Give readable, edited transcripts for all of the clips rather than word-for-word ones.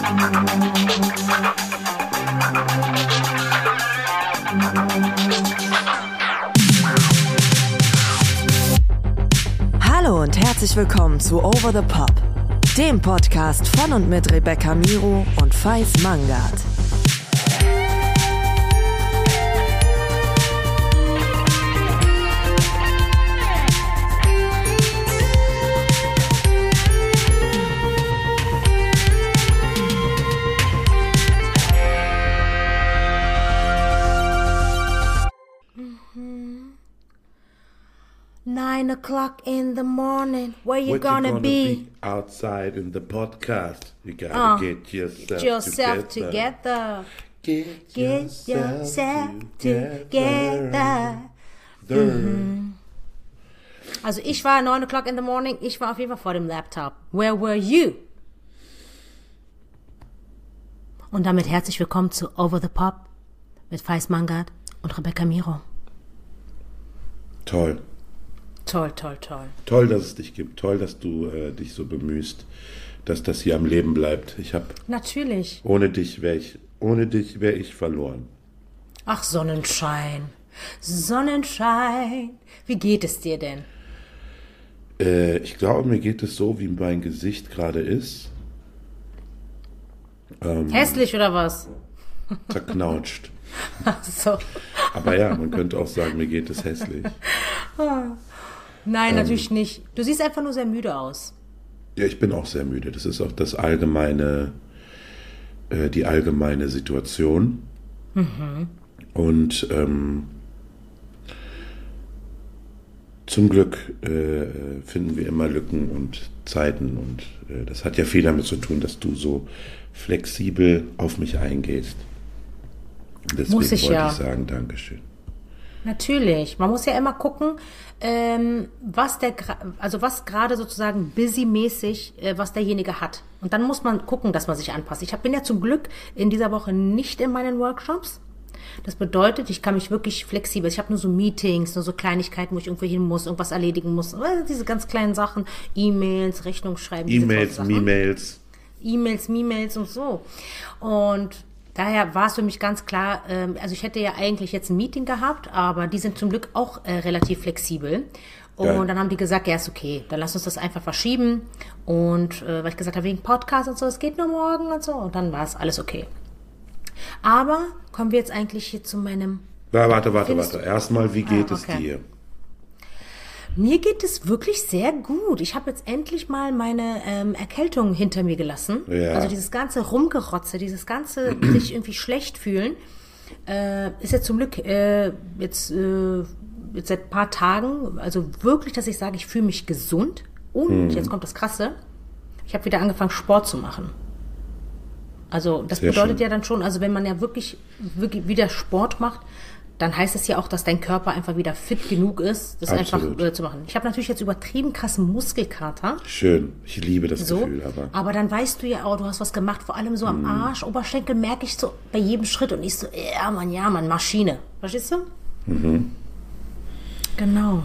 Hallo und herzlich willkommen zu Over the Pop, dem Podcast von und mit Rebecca Miro und Faiz Mangad. Nine o'clock in the morning, where you gonna be? Outside in the podcast. You gotta get yourself together. Get yourself together. Also ich war 9 o'clock in the morning, ich war auf jeden Fall vor dem Laptop. Where were you? Und damit herzlich willkommen zu Over the Pop mit Faiz Mangad und Rebecca Miro. Toll. Toll, toll, toll. Toll, dass es dich gibt. Toll, dass du dich so bemühst, dass das hier am Leben bleibt. Natürlich. Ohne dich wäre ich verloren. Ach, Sonnenschein. Sonnenschein. Wie geht es dir denn? Ich glaube, mir geht es so, wie mein Gesicht gerade ist. Hässlich oder was? Zerknautscht. Ach so. Aber ja, man könnte auch sagen, mir geht es hässlich. Nein, natürlich nicht. Du siehst einfach nur sehr müde aus. Ja, ich bin auch sehr müde. Das ist auch die allgemeine Situation. Und zum Glück finden wir immer Lücken und Zeiten. Und das hat ja viel damit zu tun, dass du so flexibel auf mich eingehst. Und deswegen wollte ich sagen, Dankeschön. Natürlich. Man muss ja immer gucken, was gerade sozusagen busy-mäßig, was derjenige hat. Und dann muss man gucken, dass man sich anpasst. Bin ja zum Glück in dieser Woche nicht in meinen Workshops. Das bedeutet, ich kann mich wirklich flexibel. Ich habe nur so Meetings, nur so Kleinigkeiten, wo ich irgendwo hin muss, irgendwas erledigen muss. Diese ganz kleinen Sachen, E-Mails, Rechnung schreiben. E-Mails und so. Und daher war es für mich ganz klar, also ich hätte ja eigentlich jetzt ein Meeting gehabt, aber die sind zum Glück auch relativ flexibel. Und dann haben die gesagt, ja, ist okay, dann lass uns das einfach verschieben. Und weil ich gesagt habe, wegen Podcast und so, es geht nur morgen und so. Und dann war es alles okay. Aber kommen wir jetzt eigentlich hier zu meinem... Warte. Erstmal, wie geht es dir? Mir geht es wirklich sehr gut. Ich habe jetzt endlich mal meine Erkältung hinter mir gelassen. Ja. Also dieses ganze Rumgerotze, dieses ganze sich irgendwie schlecht fühlen, ist jetzt zum Glück jetzt seit ein paar Tagen, also wirklich, dass ich sage, ich fühle mich gesund. Und jetzt kommt das Krasse, ich habe wieder angefangen, Sport zu machen. Also das sehr bedeutet schön. ja dann schon, also wenn man ja wirklich wieder Sport macht, dann heißt es ja auch, dass dein Körper einfach wieder fit genug ist, das Absolut. einfach zu machen. Ich habe natürlich jetzt übertrieben krassen Muskelkater. Schön, ich liebe das Gefühl. Aber dann weißt du ja auch, du hast was gemacht, vor allem so am Arsch, Oberschenkel merke ich so bei jedem Schritt und ich so, ja Mann, Maschine. Verstehst du? Genau.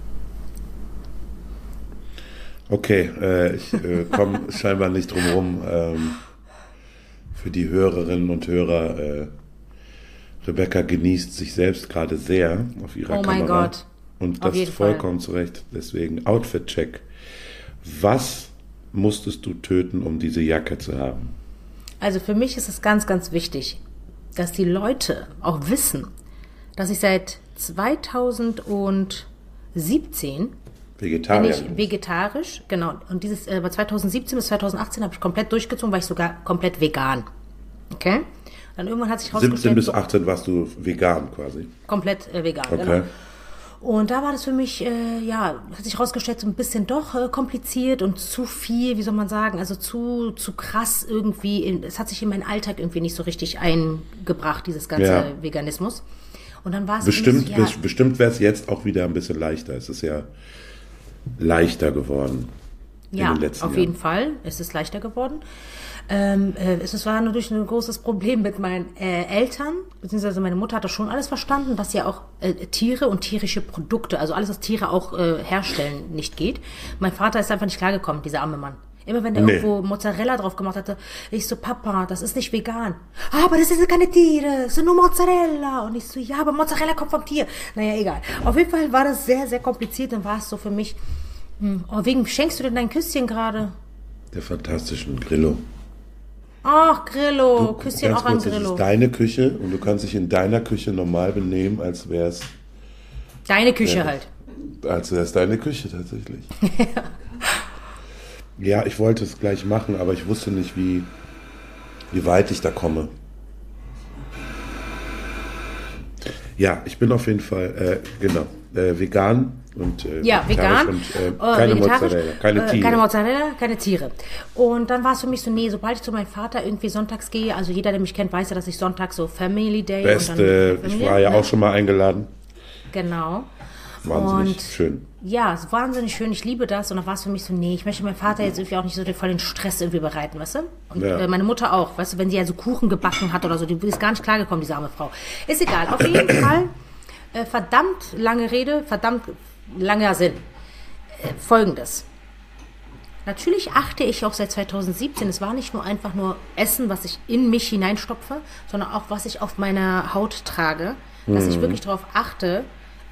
Okay, ich komme scheinbar nicht drum rum. Für die Hörerinnen und Hörer, Rebecca genießt sich selbst gerade sehr auf ihrer Kamera. Oh mein Gott. Und das vollkommen zu Recht. Deswegen Outfit-Check. Was musstest du töten, um diese Jacke zu haben? Also für mich ist es ganz, ganz wichtig, dass die Leute auch wissen, dass ich seit 2017 vegetarisch, genau. Und dieses 2017 bis 2018 habe ich komplett durchgezogen, war ich sogar komplett vegan. Okay? Dann irgendwann hat sich herausgestellt... 17 bis 18 warst du vegan quasi? Komplett vegan, okay. Genau. Und da war das für mich, hat sich herausgestellt, so ein bisschen doch kompliziert und zu viel, wie soll man sagen, also zu krass irgendwie. Es hat sich in meinen Alltag irgendwie nicht so richtig eingebracht, dieses ganze Veganismus. Und dann war es... Bestimmt wäre es jetzt auch wieder ein bisschen leichter. Es ist ja leichter geworden in den letzten Jahren. Auf jeden Fall. Es ist leichter geworden. Es war natürlich ein großes Problem mit meinen Eltern, beziehungsweise meine Mutter hat das schon alles verstanden, dass ja auch Tiere und tierische Produkte, also alles, was Tiere auch herstellen, nicht geht. Mein Vater ist einfach nicht klargekommen, dieser arme Mann. Immer wenn der irgendwo Mozzarella drauf gemacht hatte, ich so, Papa, das ist nicht vegan. Aber das sind keine Tiere, das sind nur Mozzarella. Und ich so, ja, aber Mozzarella kommt vom Tier. Naja, egal. Auf jeden Fall war das sehr, sehr kompliziert. Dann war es so für mich, wem schenkst du denn dein Küsschen gerade? Der fantastischen Grillo. Ach, Grillo, Küsschen auch an Grillo. Das ist deine Küche und du kannst dich in deiner Küche normal benehmen, als wäre es... Deine Küche halt. Als wäre es deine Küche tatsächlich. Ja, ich wollte es gleich machen, aber ich wusste nicht, wie weit ich da komme. Ja, ich bin auf jeden Fall, vegan und vegan und keine Mozzarella, keine Tiere. Keine Mozzarella, keine Tiere. Und dann war es für mich so, sobald ich zu meinem Vater irgendwie sonntags gehe, also jeder, der mich kennt, weiß ja, dass ich sonntags so Family Day Beste, ich war ja auch schon mal eingeladen. Genau. Wahnsinnig schön. Ja, es ist wahnsinnig schön, ich liebe das. Und dann war es für mich so, ich möchte meinem Vater jetzt irgendwie auch nicht so voll den Stress irgendwie bereiten, weißt du? Und meine Mutter auch, weißt du, wenn sie ja so Kuchen gebacken hat oder so, die ist gar nicht klargekommen, diese arme Frau. Ist egal, auf jeden Fall, verdammt lange Rede, verdammt langer Sinn. Folgendes. Natürlich achte ich auch seit 2017, es war nicht nur einfach nur Essen, was ich in mich hineinstopfe, sondern auch, was ich auf meiner Haut trage, dass ich wirklich darauf achte,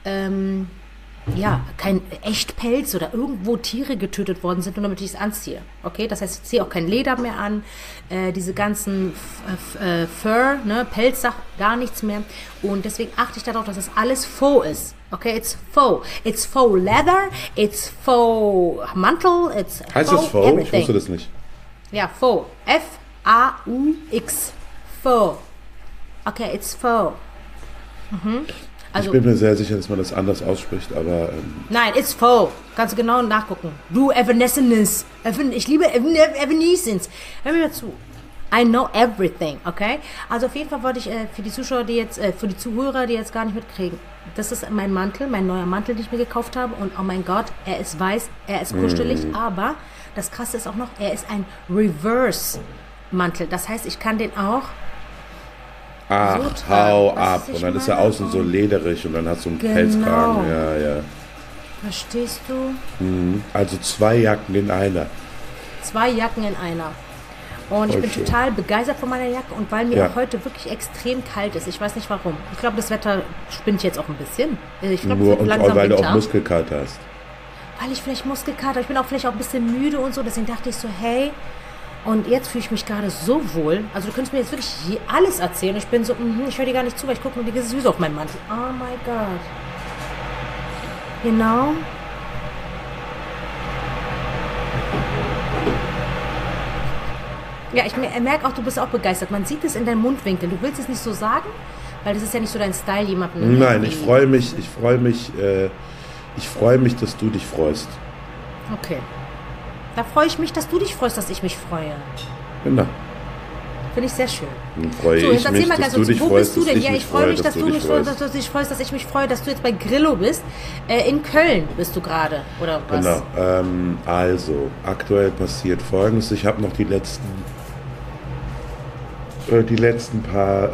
kein Echtpelz oder irgendwo Tiere getötet worden sind, nur damit ich es anziehe. Okay, das heißt, ich ziehe auch kein Leder mehr an, diese ganzen Fur, Pelzsachen, gar nichts mehr. Und deswegen achte ich darauf, dass das alles faux ist. Okay, it's faux. It's faux leather, it's faux Mantel, it's heißt faux das faux? Everything. Ich wusste das nicht. Ja, faux. F-A-U-X. Faux. Okay, it's faux. Also, ich bin mir sehr sicher, dass man das anders ausspricht, aber... Nein, it's faux. Kannst du genau nachgucken. Du Evanescence. Ich liebe Evanescence. Hör mir mal zu. I know everything, okay? Also auf jeden Fall wollte ich für die Zuschauer, für die Zuhörer, die jetzt gar nicht mitkriegen, das ist mein Mantel, mein neuer Mantel, den ich mir gekauft habe. Und oh mein Gott, er ist weiß, er ist kuschelig, aber das Krasse ist auch noch, er ist ein Reverse-Mantel. Das heißt, ich kann den auch Ach, so hau tragen. ab. Und dann ist er außen so lederig und dann hast du einen Pelzkragen. Ja. Verstehst du? Also 2 Jacken in einer. 2 Jacken in einer. Und ich bin total begeistert von meiner Jacke. Und weil mir auch heute wirklich extrem kalt ist. Ich weiß nicht warum. Ich glaube, das Wetter spinnt jetzt auch ein bisschen. Ich glaube, es wird langsam weil Winter. du auch Muskelkater hast. Weil ich vielleicht Muskelkater, ich bin auch vielleicht auch ein bisschen müde und so. Deswegen dachte ich so, hey... Und jetzt fühle ich mich gerade so wohl. Also du könntest mir jetzt wirklich hier alles erzählen. Ich bin so, ich höre dir gar nicht zu, weil ich gucke nur die Süße auf meinen Mantel. Oh my God. Genau. Ja, ich merke auch, du bist auch begeistert. Man sieht es in deinen Mundwinkeln. Du willst es nicht so sagen, weil das ist ja nicht so dein Style, jemanden... Nein, ich freue mich, dass du dich freust. Okay. Da freue ich mich, dass du dich freust, dass ich mich freue. Genau. Finde ich sehr schön. Dann freue ich mich, dass du dich wo freust, bist du denn? Ja, ich freue mich, dass du mich freust, dass du dich freust, dass ich mich freue, dass du jetzt bei Grillo bist. In Köln bist du gerade, oder was? Genau. Also, aktuell passiert Folgendes. Ich habe noch die letzten paar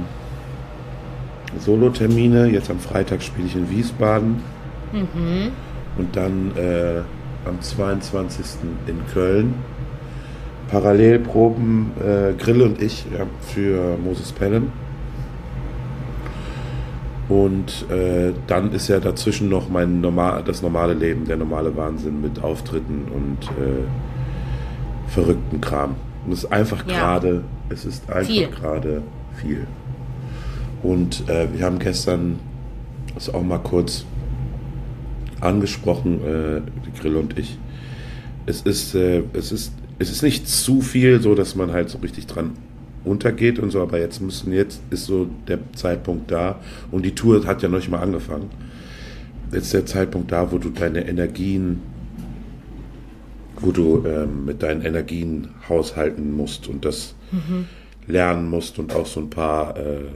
Solo-Termine. Jetzt am Freitag spiele ich in Wiesbaden. Und dann am 22. in Köln. Parallelproben Grill und ich für Moses Pelham. Und dann ist ja dazwischen noch das normale Leben, der normale Wahnsinn mit Auftritten und verrückten Kram. Und es ist einfach gerade, viel. Und wir haben gestern das auch mal kurz angesprochen, die Grill und ich. Es ist nicht zu viel, so dass man halt so richtig dran untergeht und so, aber jetzt ist so der Zeitpunkt da und die Tour hat ja noch nicht mal angefangen. Jetzt ist der Zeitpunkt da, wo du mit deinen Energien haushalten musst und das lernen musst und auch so ein paar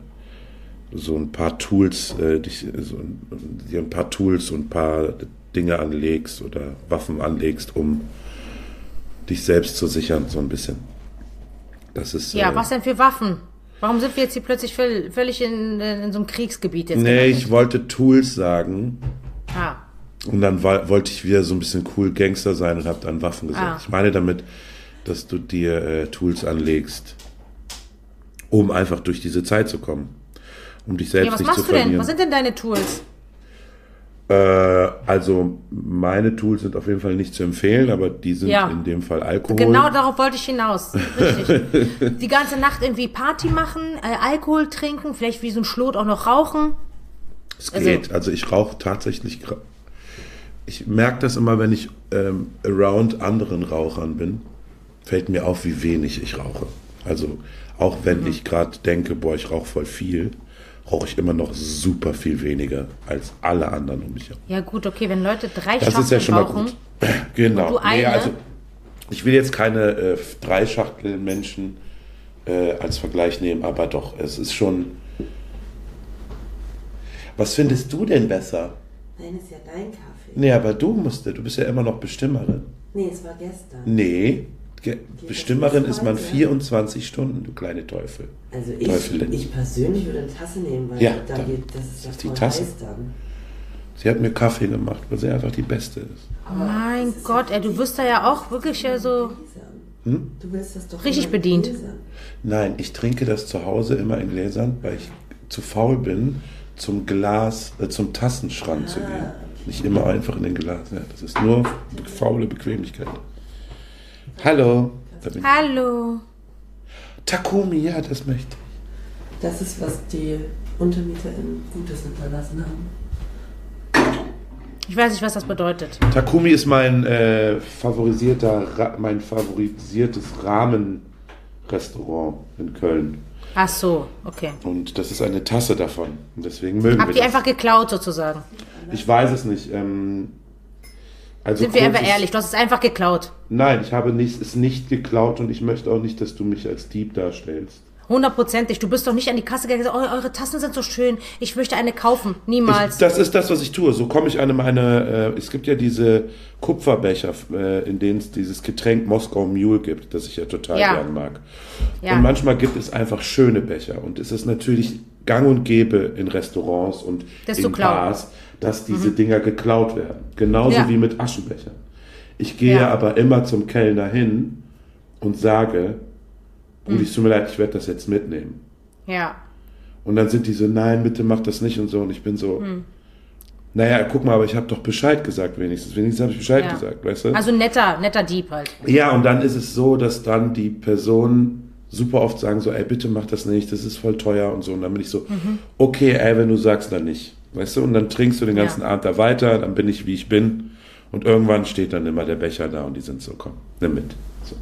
Tools, dir ein paar Tools und ein paar Dinge anlegst oder Waffen anlegst, um dich selbst zu sichern, so ein bisschen. Das ist, was denn für Waffen? Warum sind wir jetzt hier plötzlich völlig in so einem Kriegsgebiet jetzt? Nee, ich wollte Tools sagen. Und dann wollte ich wieder so ein bisschen cool Gangster sein und habe dann Waffen gesagt. Ich meine damit, dass du dir Tools anlegst, um einfach durch diese Zeit zu kommen. Um dich selbst nicht zu verlieren. Was machst du denn? Was sind denn deine Tools? Also meine Tools sind auf jeden Fall nicht zu empfehlen, aber die sind in dem Fall Alkohol. Genau darauf wollte ich hinaus. Richtig. Die ganze Nacht irgendwie Party machen, Alkohol trinken, vielleicht wie so ein Schlot auch noch rauchen. Es geht. Also ich rauche tatsächlich. Ich merke das immer, wenn ich around anderen Rauchern bin, fällt mir auf, wie wenig ich rauche. Also auch wenn ich gerade denke, boah, ich rauche voll viel, rauche ich immer noch super viel weniger als alle anderen um mich herum. Ja gut, okay, wenn Leute 3 das Schachteln ist ja schon mal rauchen, gut. Genau. und du eine, also ich will jetzt keine 3 Schachteln Menschen als Vergleich nehmen, aber doch, es ist schon... Was findest du denn besser? Nein, ist ja dein Kaffee. Nee, aber du bist ja immer noch Bestimmerin. Nee, es war gestern. Nee, Bestimmerin ist man 24 Stunden, du kleine Teufel. Also Teufelin. ich persönlich würde eine Tasse nehmen, weil Ja, das ist ja ist die voll Tasse. heiß dann. Sie hat mir Kaffee gemacht, weil sie einfach die Beste ist. mein Gott, ey, du wirst da ja auch wirklich so Du willst das doch richtig immer in bedient. Gläsern. Nein, ich trinke das zu Hause immer in Gläsern, weil ich zu faul bin, zum Tassenschrank zu gehen. Nicht immer einfach in den Glas. Ja, das ist nur faule Bequemlichkeit. Hallo. Da bin ich. Hallo. Takumi, ja, das möchte ich. Das ist, was die UntermieterInnen Gutes hinterlassen haben. Ich weiß nicht, was das bedeutet. Takumi ist mein favorisiertes Rahmenrestaurant in Köln. Ach so, okay. Und das ist eine Tasse davon. Und deswegen mögen Habt wir ihr das. einfach geklaut sozusagen? Ich weiß es nicht. Also Sind wir einfach kurzes- ehrlich, du hast es einfach geklaut. Nein, ich habe es nicht geklaut und ich möchte auch nicht, dass du mich als Dieb darstellst. 100%ig. Du bist doch nicht an die Kasse gegangen und gesagt, eure Tassen sind so schön, ich möchte eine kaufen. Niemals. Das ist das, was ich tue. So komme ich an es gibt ja diese Kupferbecher, in denen es dieses Getränk Moskau Mule gibt, das ich ja total gern mag. Ja. Und manchmal gibt es einfach schöne Becher. Und es ist natürlich gang und gäbe in Restaurants und Das in zu klauen. Bars, dass diese Dinger geklaut werden. Genauso Ja. wie mit Aschenbechern. Ich gehe aber immer zum Kellner hin und sage, Brudi, es tut mir leid, ich werde das jetzt mitnehmen. Ja. Und dann sind die so, nein, bitte mach das nicht und so. Und ich bin so, naja, guck mal, aber ich habe doch Bescheid gesagt wenigstens. Wenigstens habe ich Bescheid Ja. gesagt, weißt du? Also netter Dieb halt. Ja, und dann ist es so, dass dann die Personen super oft sagen so, ey, bitte mach das nicht, das ist voll teuer und so. Und dann bin ich so, okay, ey, wenn du sagst, dann nicht. Weißt du? Und dann trinkst du den ganzen Abend da weiter, dann bin ich, wie ich bin. Und irgendwann steht dann immer der Becher da und die sind so, komm, nimm mit. So.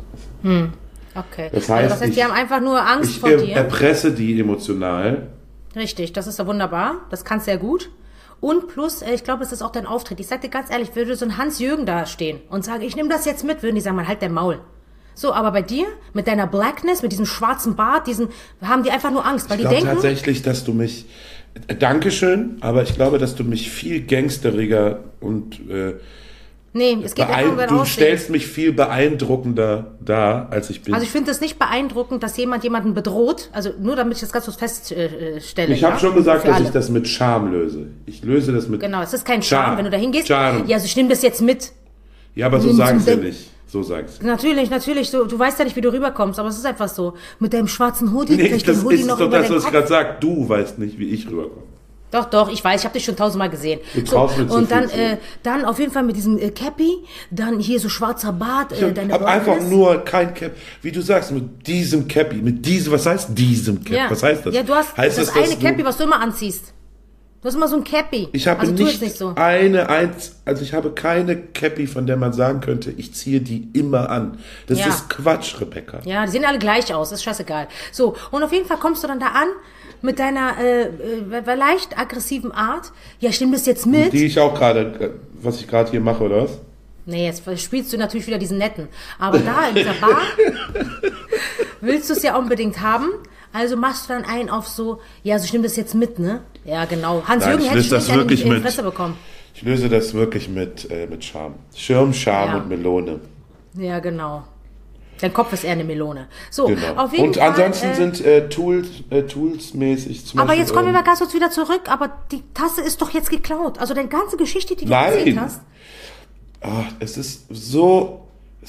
Okay. Das heißt, also das heißt, die haben einfach nur Angst Ich vor dir. erpresse die emotional. Richtig, das ist ja wunderbar. Das kannst du ja gut. Und plus, ich glaube, es ist auch dein Auftritt. Ich sag dir ganz ehrlich, würde so ein Hans-Jürgen da stehen und sagen, ich nehme das jetzt mit, würden die sagen, man halt der Maul. So, aber bei dir, mit deiner Blackness, mit diesem schwarzen Bart, haben die einfach nur Angst, weil Ich die glaube denken, tatsächlich, dass du mich, Dankeschön, aber ich glaube, dass du mich viel gangsteriger und nee, es geht einfach um dein du Aussehen. stellst mich viel beeindruckender dar, als ich bin. Also ich finde es nicht beeindruckend, dass jemanden bedroht, also nur damit ich das ganz so feststelle. Ich habe ja? schon gesagt, Für dass alle. ich das mit Charme löse. Ich löse das mit Genau, es ist kein Charme, wenn du da hingehst. Charme. Ja, also ich nehme das jetzt mit. Ja, aber so Nimm sagen zum sie ja Denk- nicht. So sagen sie. Natürlich, so, du weißt ja nicht, wie du rüberkommst, aber es ist einfach so. Mit deinem schwarzen Hoodie, Nee, vielleicht das den Hoodie ist noch doch über das, deinen was ich Kopf. gerade sage. Du weißt nicht, wie ich rüberkomme. Doch, ich weiß, ich habe dich schon 1000-mal gesehen. Du traust mir zu und dann, viel zu. dann auf jeden Fall mit diesem Cappy, dann hier so schwarzer Bart, Ich deine habe einfach Blackness. nur kein Cap. Wie du sagst, mit diesem Cappy, was heißt diesem Cap? Ja. Was heißt das? Ja, du hast heißt das dass eine du- Cappy, was du immer anziehst. Du hast immer so ein Cappy. Ich habe also tu nicht, jetzt nicht so. ich habe keine Cappy, von der man sagen könnte, ich ziehe die immer an. Das Ja. ist Quatsch, Rebecca. Ja, die sehen alle gleich aus, ist scheißegal. So, und auf jeden Fall kommst du dann da an mit deiner leicht aggressiven Art. Ja, ich nehme das jetzt mit. Die ich auch gerade, was ich gerade hier mache, oder was? Nee, jetzt spielst du natürlich wieder diesen Netten. Aber da in dieser Bar willst du es ja unbedingt haben. Also machst du dann einen auf so, ja, also ich nehme das jetzt mit, ne? Ja, genau. Hans-Jürgen ich hätte ich löse das nicht wirklich in die mit. Fresse bekommen. Ich löse das wirklich mit Charme. Schirm, Charme Ja. und Melone. Ja, genau. Dein Kopf ist eher eine Melone. So, Genau. auf jeden Und Fall, ansonsten sind Tools-mäßig zum aber Beispiel... jetzt kommen wir mal ganz kurz wieder zurück, aber die Tasse ist doch jetzt geklaut. Also deine ganze Geschichte, die du erzählt hast. Es ist so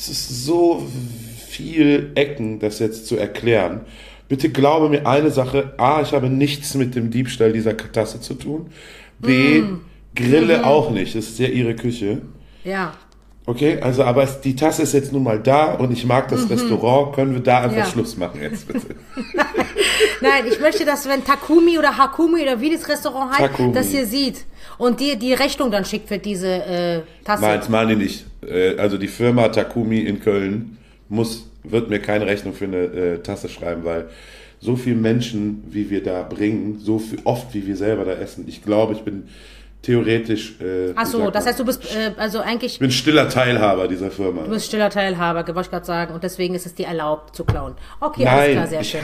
viel Ecken, das jetzt zu erklären. Bitte glaube mir eine Sache. A, ich habe nichts mit dem Diebstahl dieser Tasse zu tun. B, Grille auch nicht. Das ist ja ihre Küche. Ja. Okay, also aber die Tasse ist jetzt nun mal da und ich mag das Restaurant. Können wir da einfach Schluss machen jetzt bitte? Nein, ich möchte, dass wenn Takumi oder Hakumi oder wie das Restaurant heißt, Takumi. das ihr sieht und dir die Rechnung dann schickt für diese Tasse. Nein, das machen die nicht. Also die Firma Takumi in Köln wird mir keine Rechnung für eine Tasse schreiben, weil so viele Menschen, wie wir da bringen, so viel, oft, wie wir selber da essen. Ich glaube, ich bin theoretisch... Ach so, das heißt, du bist also eigentlich... Ich bin stiller Teilhaber dieser Firma. Du bist stiller Teilhaber, wollte ich gerade sagen, und deswegen ist es dir erlaubt zu klauen. Okay, Nein, alles klar, sehr schön.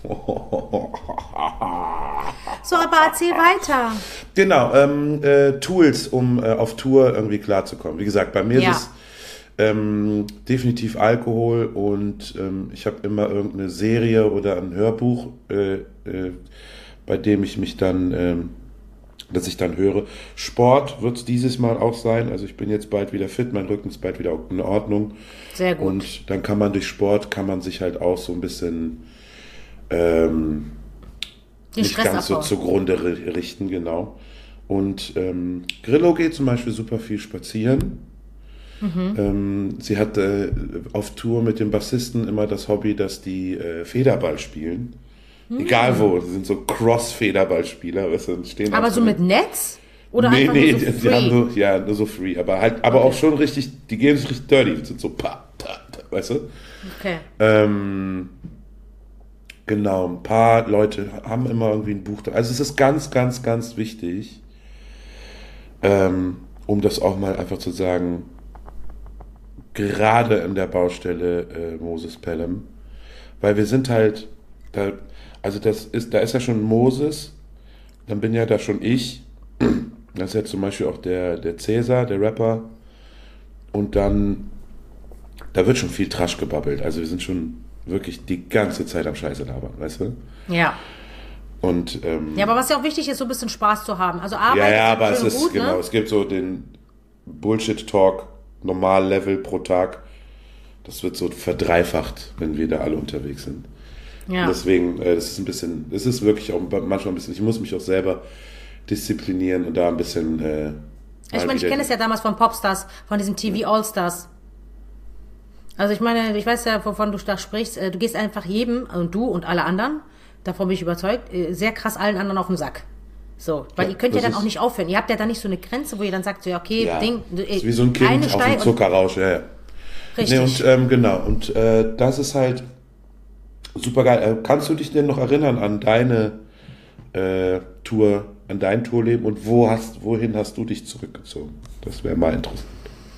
So, aber erzähl weiter. Genau, Tools, um auf Tour irgendwie klarzukommen. Wie gesagt, bei mir ist es definitiv Alkohol und ich habe immer irgendeine Serie oder ein Hörbuch, bei dem ich mich dann, dass ich dann höre. Sport wird es dieses Mal auch sein. Also ich bin jetzt bald wieder fit, mein Rücken ist bald wieder in Ordnung. Sehr gut. Und dann kann man durch Sport, sich halt auch so ein bisschen nicht ganz so zugrunde richten, genau. Und Grillo geht zum Beispiel super viel spazieren. Sie hat auf Tour mit dem Bassisten immer das Hobby, dass die Federball spielen. Egal wo, sie sind so Cross-Federballspieler. Weißt du, stehen aber so mit Netz? Oder nee, einfach nee, nur so die haben nur so free. Aber auch schon richtig, die gehen sich richtig dirty. Die sind so weißt du? Okay. Genau, ein paar Leute haben immer irgendwie ein Buch da. Also es ist ganz, ganz, ganz wichtig, um das auch mal einfach zu sagen, gerade in der Baustelle Moses Pelham, weil wir sind halt, da ist ja schon Moses, dann bin ja da schon ich, das ist ja zum Beispiel auch der Cäsar, der Rapper, und dann, da wird schon viel Trash gebabbelt, also wir sind schon wirklich die ganze Zeit am Scheiße labern, weißt du? Ja. Und, ja, aber was ja auch wichtig ist, so ein bisschen Spaß zu haben. Also Arbeit ja, ist aber es schön ist gut, genau, ne? es gibt so den Bullshit-Talk, Normal-Level pro Tag. Das wird so verdreifacht, wenn wir da alle unterwegs sind. Ja. Und deswegen, das ist wirklich auch manchmal ein bisschen, ich muss mich auch selber disziplinieren und da ein bisschen. Ich meine, ich kenne es ja damals von Popstars, von diesem TV Allstars. Also ich meine, ich weiß ja, wovon du da sprichst. Du gehst einfach jedem, und du und alle anderen, davon bin ich überzeugt, sehr krass allen anderen auf den Sack. So, weil ihr könnt ja dann auch nicht aufhören. Ihr habt ja dann nicht so eine Grenze, wo ihr dann sagt, so, ja, okay, ja, Ding, ist wie so ein Kind auf dem Zuckerrausch, ja. Richtig. Nee, und genau, und das ist halt super geil. Kannst du dich denn noch erinnern an deine Tour, an dein Tourleben und wohin hast du dich zurückgezogen? Das wäre mal interessant.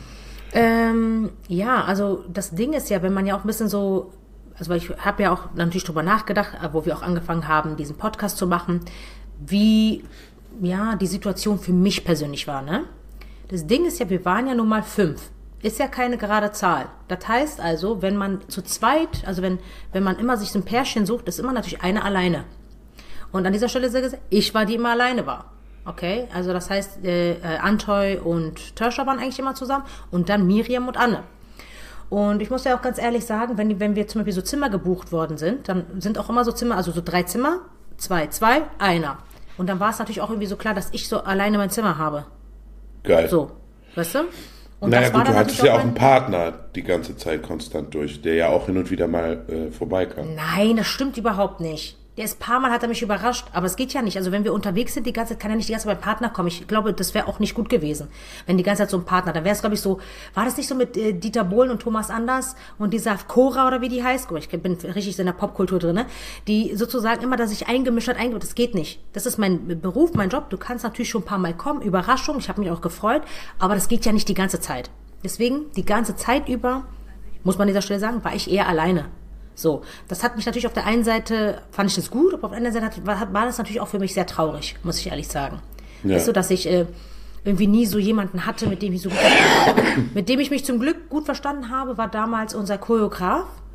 Ja, also das Ding ist ja, wenn man ja auch ein bisschen so, also ich habe ja auch natürlich drüber nachgedacht, wo wir auch angefangen haben, diesen Podcast zu machen, wie ja die Situation für mich persönlich war, ne? Das Ding ist ja, wir waren ja nun mal 5. Ist ja keine gerade Zahl. Das heißt also, wenn man zu zweit, also wenn man immer sich so ein Pärchen sucht, ist immer natürlich eine alleine. Und an dieser Stelle sehr gesagt, ich war die immer alleine war. Okay, also das heißt, Antoy und Törscher waren eigentlich immer zusammen und dann Miriam und Anne. Und ich muss ja auch ganz ehrlich sagen, wenn wir zum Beispiel so Zimmer gebucht worden sind, dann sind auch immer so Zimmer, also so 3 Zimmer, 2, einer. Und dann war es natürlich auch irgendwie so klar, dass ich so alleine mein Zimmer habe. Geil. So, weißt du? Und naja das war gut, du dann hattest ja auch mein einen Partner die ganze Zeit konstant durch, der ja auch hin und wieder mal vorbeikam. Nein, das stimmt überhaupt nicht. Der ist ein paar Mal, hat er mich überrascht, aber es geht ja nicht. Also wenn wir unterwegs sind, die ganze Zeit kann er nicht die ganze Zeit beim Partner kommen. Ich glaube, das wäre auch nicht gut gewesen, wenn die ganze Zeit so ein Partner, dann wäre es, glaube ich, so, war das nicht so mit Dieter Bohlen und Thomas Anders und dieser Cora oder wie die heißt? Ich bin richtig in der Popkultur drin, ne? Die sozusagen immer da sich eingemischt hat, das geht nicht. Das ist mein Beruf, mein Job. Du kannst natürlich schon ein paar Mal kommen, Überraschung, ich habe mich auch gefreut, aber das geht ja nicht die ganze Zeit. Deswegen, die ganze Zeit über, muss man an dieser Stelle sagen, war ich eher alleine. So, das hat mich natürlich auf der einen Seite, fand ich das gut, aber auf der anderen Seite war das natürlich auch für mich sehr traurig, muss ich ehrlich sagen. Ja. Ist so, dass ich irgendwie nie so jemanden hatte, mit dem ich so gut verstanden habe. Mit dem ich mich zum Glück gut verstanden habe, war damals unser Choreograf,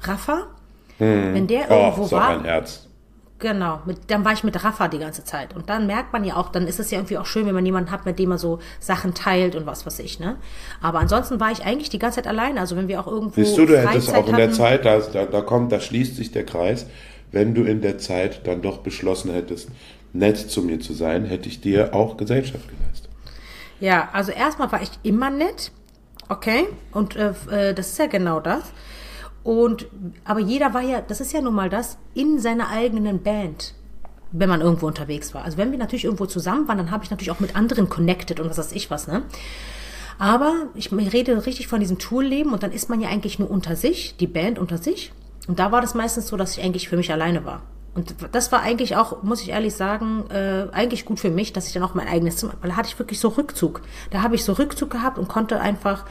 Rafa. Wenn der irgendwo ist auch war, ein Herz. genau, dann war ich mit Rafa die ganze Zeit. Und dann merkt man ja auch, dann ist es ja irgendwie auch schön, wenn man jemanden hat, mit dem man so Sachen teilt und was weiß ich, ne? Aber ansonsten war ich eigentlich die ganze Zeit alleine. Also wenn wir auch irgendwo Siehst du, hättest Freizeit auch in der hatten, Zeit, da schließt sich der Kreis, wenn du in der Zeit dann doch beschlossen hättest, nett zu mir zu sein, hätte ich dir auch Gesellschaft geleistet. ja, also erstmal war ich immer nett, okay? Und das ist ja genau das. Aber jeder war ja, das ist ja nun mal das, in seiner eigenen Band, wenn man irgendwo unterwegs war. Also wenn wir natürlich irgendwo zusammen waren, dann habe ich natürlich auch mit anderen connected und was weiß ich was, ne? Aber ich rede richtig von diesem Tourleben und dann ist man ja eigentlich nur unter sich, die Band unter sich. Und da war das meistens so, dass ich eigentlich für mich alleine war. Und das war eigentlich auch, muss ich ehrlich sagen, eigentlich gut für mich, dass ich dann auch mein eigenes Zimmer, weil da hatte ich wirklich so Rückzug. Da habe ich so Rückzug gehabt und konnte einfach,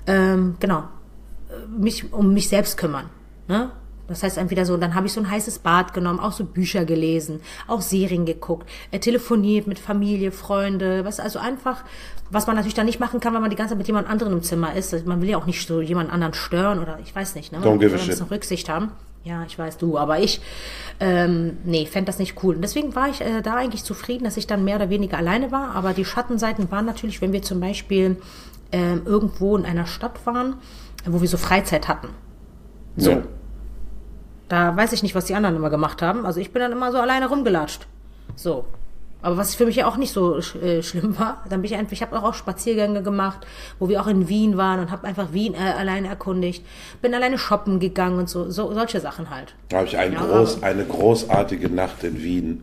mich um mich selbst kümmern. Ne? Das heißt entweder so, dann habe ich so ein heißes Bad genommen, auch so Bücher gelesen, auch Serien geguckt, telefoniert mit Familie, Freunde, also einfach, was man natürlich dann nicht machen kann, wenn man die ganze Zeit mit jemand anderem im Zimmer ist. Man will ja auch nicht so jemand anderen stören oder ich weiß nicht, ne? Man will ein bisschen Rücksicht haben. Ja, ich weiß, du, aber ich, fände das nicht cool. Und deswegen war ich da eigentlich zufrieden, dass ich dann mehr oder weniger alleine war. Aber die Schattenseiten waren natürlich, wenn wir zum Beispiel irgendwo in einer Stadt waren, wo wir so Freizeit hatten. So. Ja. Da weiß ich nicht, was die anderen immer gemacht haben. Also ich bin dann immer so alleine rumgelatscht. So. Aber was für mich ja auch nicht so schlimm war, dann bin ich habe auch Spaziergänge gemacht, wo wir auch in Wien waren und habe einfach Wien alleine erkundigt. Bin alleine shoppen gegangen und so solche Sachen halt. Da habe ich eine großartige Nacht in Wien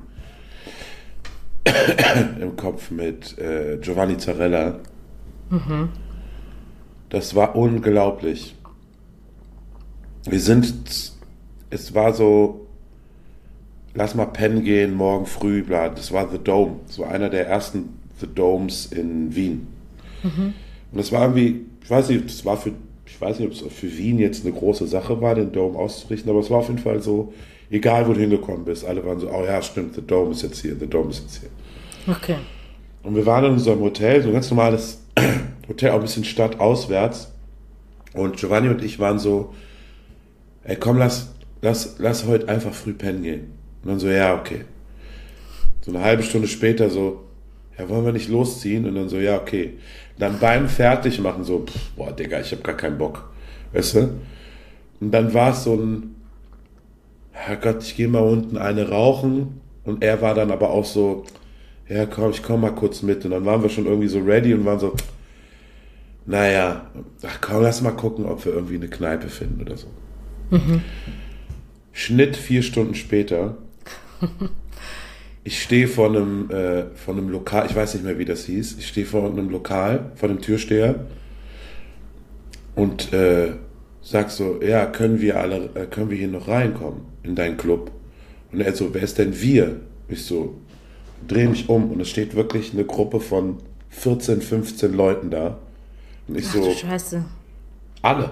im Kopf mit Giovanni Zarella. Mhm. Das war unglaublich. Es war so, lass mal pennen gehen, morgen früh, bla. Das war The Dome. Das war einer der ersten The Domes in Wien. Mhm. Und das war irgendwie, ich weiß nicht, ob es für Wien jetzt eine große Sache war, den Dome auszurichten, aber es war auf jeden Fall so, egal wo du hingekommen bist, alle waren so, oh ja, stimmt, The Dome ist jetzt hier, The Dome ist jetzt hier. Okay. Und wir waren in unserem Hotel, so ein ganz normales Hotel, auch ein bisschen stadtauswärts. Und Giovanni und ich waren so, ey komm, lass heute einfach früh pennen gehen. Und dann so, ja, okay. So eine halbe Stunde später so, ja, wollen wir nicht losziehen? Und dann so, ja, okay. Dann beim Fertigmachen so, boah, Digga, ich hab gar keinen Bock. Weißt du? Und dann war es so ein, Herrgott, ich gehe mal unten eine rauchen. Und er war dann aber auch so, ja, komm, ich komm mal kurz mit. Und dann waren wir schon irgendwie so ready und waren so, naja, ach komm, lass mal gucken, ob wir irgendwie eine Kneipe finden oder so. Mhm. Schnitt 4 Stunden später. Ich stehe vor einem Lokal, ich weiß nicht mehr, wie das hieß. Ich stehe vor einem Lokal, vor dem Türsteher und sag so, ja, können wir hier noch reinkommen in deinen Club? Und er so, wer ist denn wir? Ich so, drehe mich um und es steht wirklich eine Gruppe von 14, 15 Leuten da. Und ich so, ach du Scheiße. Alle.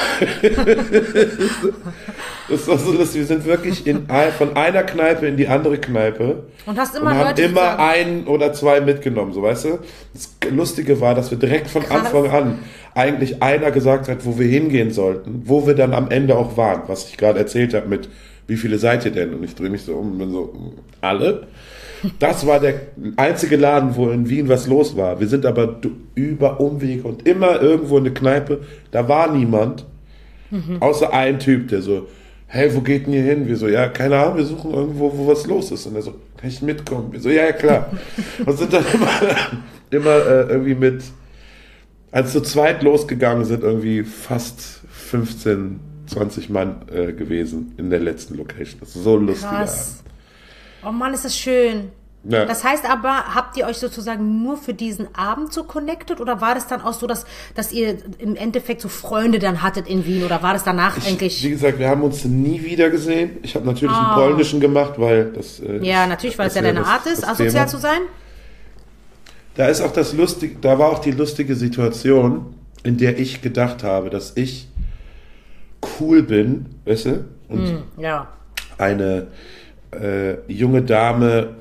Das war so, dass wir sind wirklich von einer Kneipe in die andere Kneipe und haben immer 1 oder 2 mitgenommen, so, weißt du? Das Lustige war, dass wir direkt von Anfang an eigentlich einer gesagt hat, wo wir hingehen sollten, wo wir dann am Ende auch waren, was ich gerade erzählt habe mit, wie viele seid ihr denn? Und ich drehe mich so um und bin so, alle? Das war der einzige Laden, wo in Wien was los war. Wir sind aber über Umwege und immer irgendwo in eine Kneipe. Da war niemand, außer ein Typ, der so, hey, wo geht denn ihr hin? Wir so, ja, keine Ahnung, wir suchen irgendwo, wo was los ist. Und er so, kann ich mitkommen? Wir so, ja, klar. Und sind dann immer irgendwie mit, als zu zweit losgegangen sind, irgendwie fast 15, 20 Mann gewesen in der letzten Location. Das ist so lustig. Krass. Oh Mann, ist das schön. Ja. Das heißt aber, habt ihr euch sozusagen nur für diesen Abend so connected oder war das dann auch so, dass ihr im Endeffekt so Freunde dann hattet in Wien oder war das danach eigentlich? Wie gesagt, wir haben uns nie wieder gesehen. Ich habe natürlich einen polnischen gemacht, weil das... ja, natürlich, weil es ja deine Art ist, asozial zu sein. Da war auch die lustige Situation, in der ich gedacht habe, dass ich cool bin, weißt du? Und eine junge Dame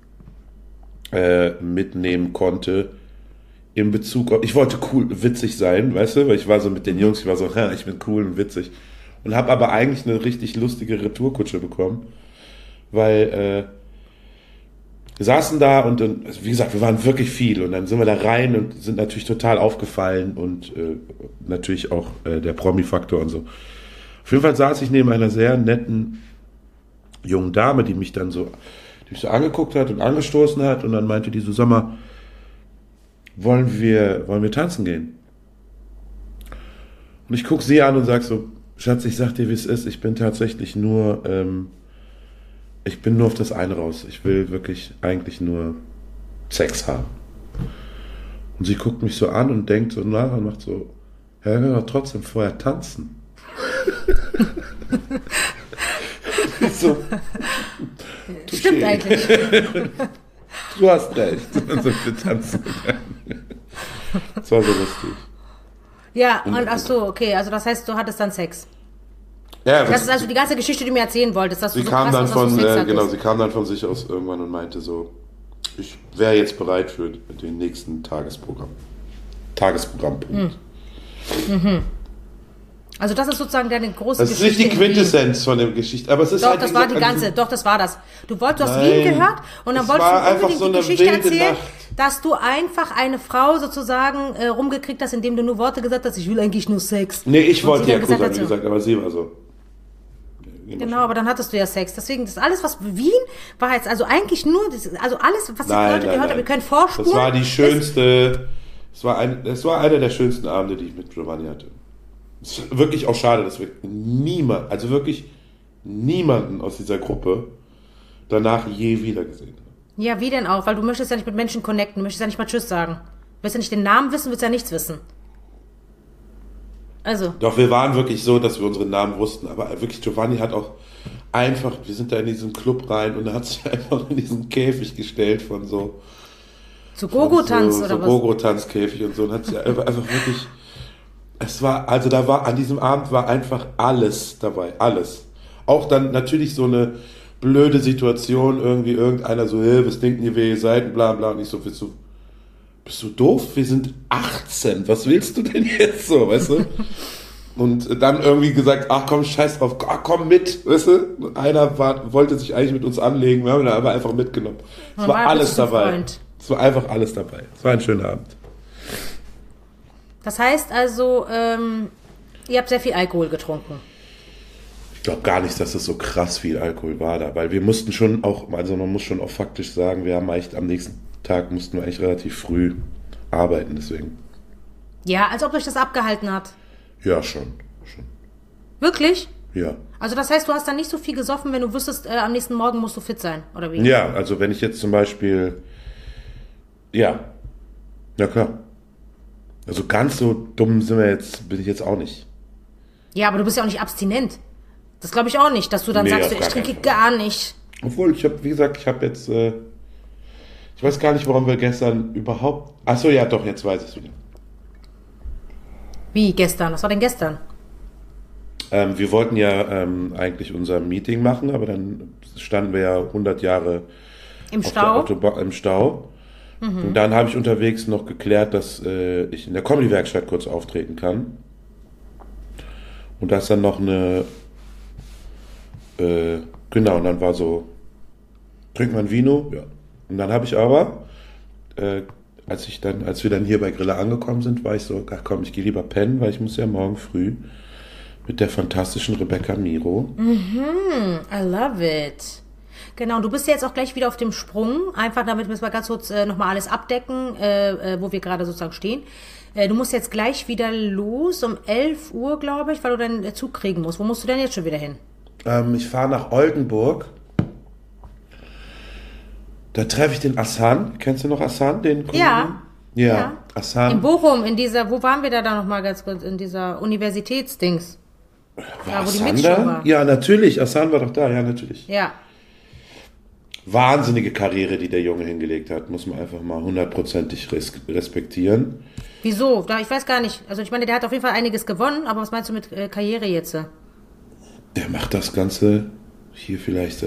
mitnehmen konnte in Bezug auf, ich wollte cool, witzig sein, weißt du, weil ich war so mit den Jungs, ich war so, ich bin cool und witzig und habe aber eigentlich eine richtig lustige Retourkutsche bekommen, weil wir saßen da und dann, also wie gesagt, wir waren wirklich viel und dann sind wir da rein und sind natürlich total aufgefallen und natürlich auch der Promi-Faktor und so. Auf jeden Fall saß ich neben einer sehr netten jungen Dame, die mich so angeguckt hat und angestoßen hat und dann meinte die so, sag mal, wollen wir tanzen gehen? Und ich gucke sie an und sage so, Schatz, ich sag dir, wie es ist, ich bin tatsächlich nur auf das eine raus. Ich will wirklich eigentlich nur Sex haben. Und sie guckt mich so an und denkt so nach und macht so, ja, wir können doch trotzdem vorher tanzen. So, Stimmt eigentlich. Du hast recht. Und so wir tanzen gegangen. Das war so lustig. Ja, und ach so, okay, also das heißt, du hattest dann Sex. Ja, Das ist also die ganze Geschichte, die du mir erzählen wolltest, dass du sie so kam krass dann warst, dass du von, Sex hattest. genau, sie kam dann von sich aus irgendwann und meinte so, ich wäre jetzt bereit für den nächsten Tagesprogrammpunkt. Also das ist sozusagen deine große Das ist Geschichte. nicht die Quintessenz von der Geschichte, aber es ist Doch, halt das war die ganze, doch, das war das. Du hast Nein, Wien gehört und dann es wolltest war du einfach unbedingt so die eine Geschichte wilde erzählen, Nacht. dass du einfach eine Frau sozusagen rumgekriegt hast, indem du nur Worte gesagt hast, ich will eigentlich nur Sex. Nee, ich Und wollte sie ja dann Kuss, hat wie so, gesagt, aber sie war so. Genau, aber dann hattest du ja Sex. Deswegen, das alles, was Wien war jetzt, also eigentlich nur, also alles, was ich heute gehört habe, wir können vorspulen. Das war die schönste, es war einer der schönsten Abende, die ich mit Giovanni hatte. Es ist wirklich auch schade, dass wir wirklich niemanden aus dieser Gruppe danach je wieder gesehen haben. Ja, wie denn auch? Weil du möchtest ja nicht mit Menschen connecten, du möchtest ja nicht mal Tschüss sagen. Du willst ja nicht den Namen wissen, willst ja nichts wissen. Also. Doch, wir waren wirklich so, dass wir unsere Namen wussten, aber wirklich, Giovanni hat auch einfach, wir sind da in diesen Club rein und er hat sich einfach in diesen Käfig gestellt von so... Zu Gogo-Tanz oder so was? Gogo-Tanzkäfig und so und hat sich einfach wirklich... An diesem Abend war einfach alles dabei, alles. Auch dann natürlich so eine blöde Situation, irgendwie irgendeiner so, was denken ihr, wer ihr seid, und bla bla, und ich so, bist du doof? Wir sind 18, was willst du denn jetzt so, weißt du? Und dann irgendwie gesagt, ach komm, scheiß drauf, ach, komm mit, weißt du? Einer wollte sich eigentlich mit uns anlegen, wir haben ihn aber einfach mitgenommen. Es war alles dabei. Es war einfach alles dabei. Es war ein schöner Abend. Das heißt also, ihr habt sehr viel Alkohol getrunken. Ich glaube gar nicht, dass das so krass viel Alkohol war da, weil wir mussten schon auch, also man muss schon auch faktisch sagen, wir haben eigentlich am nächsten Tag mussten wir eigentlich relativ früh arbeiten, deswegen. Ja, als ob euch das abgehalten hat. Ja, schon. Wirklich? Ja. Also das heißt, du hast dann nicht so viel gesoffen, wenn du wüsstest, am nächsten Morgen musst du fit sein, oder wie? Ja, also wenn ich jetzt zum Beispiel, ja klar. Also ganz so dumm bin ich jetzt auch nicht. Ja, aber du bist ja auch nicht abstinent. Das glaube ich auch nicht, dass du dann sagst, ich trinke gar nicht. Obwohl, ich habe jetzt, ich weiß gar nicht, warum wir gestern überhaupt, achso, ja doch, jetzt weiß ich es wieder. Wie gestern? Was war denn gestern? Wir wollten ja eigentlich unser Meeting machen, aber dann standen wir ja 100 Jahre Im auf Stau? der Autobahn im Stau. Und dann habe ich unterwegs noch geklärt, dass ich in der Comedy-Werkstatt kurz auftreten kann. Und da ist dann noch eine, genau, und dann war so, trinkt man Vino? Ja. Und dann habe ich aber, als wir dann hier bei Grilla angekommen sind, war ich so, ach komm, ich gehe lieber pennen, weil ich muss ja morgen früh mit der fantastischen Rebecca Miro. I love it. Genau, du bist ja jetzt auch gleich wieder auf dem Sprung, einfach damit müssen wir ganz kurz nochmal alles abdecken, wo wir gerade sozusagen stehen. Du musst jetzt gleich wieder los, um 11 Uhr, glaube ich, weil du deinen Zug kriegen musst. Wo musst du denn jetzt schon wieder hin? Ich fahre nach Oldenburg. Da treffe ich den Assan. Kennst du noch Assan, den Kollegen? Ja, Assan. In Bochum, wo waren wir da nochmal ganz kurz, in dieser Universitätsdings? War da, wo die Assan Mixshow da? war. Ja, natürlich. Assan war doch da, ja, natürlich. Ja. Wahnsinnige Karriere, die der Junge hingelegt hat. Muss man einfach mal 100%ig respektieren. Wieso? Ich weiß gar nicht. Also ich meine, der hat auf jeden Fall einiges gewonnen, aber was meinst du mit Karriere jetzt? Der macht das Ganze hier vielleicht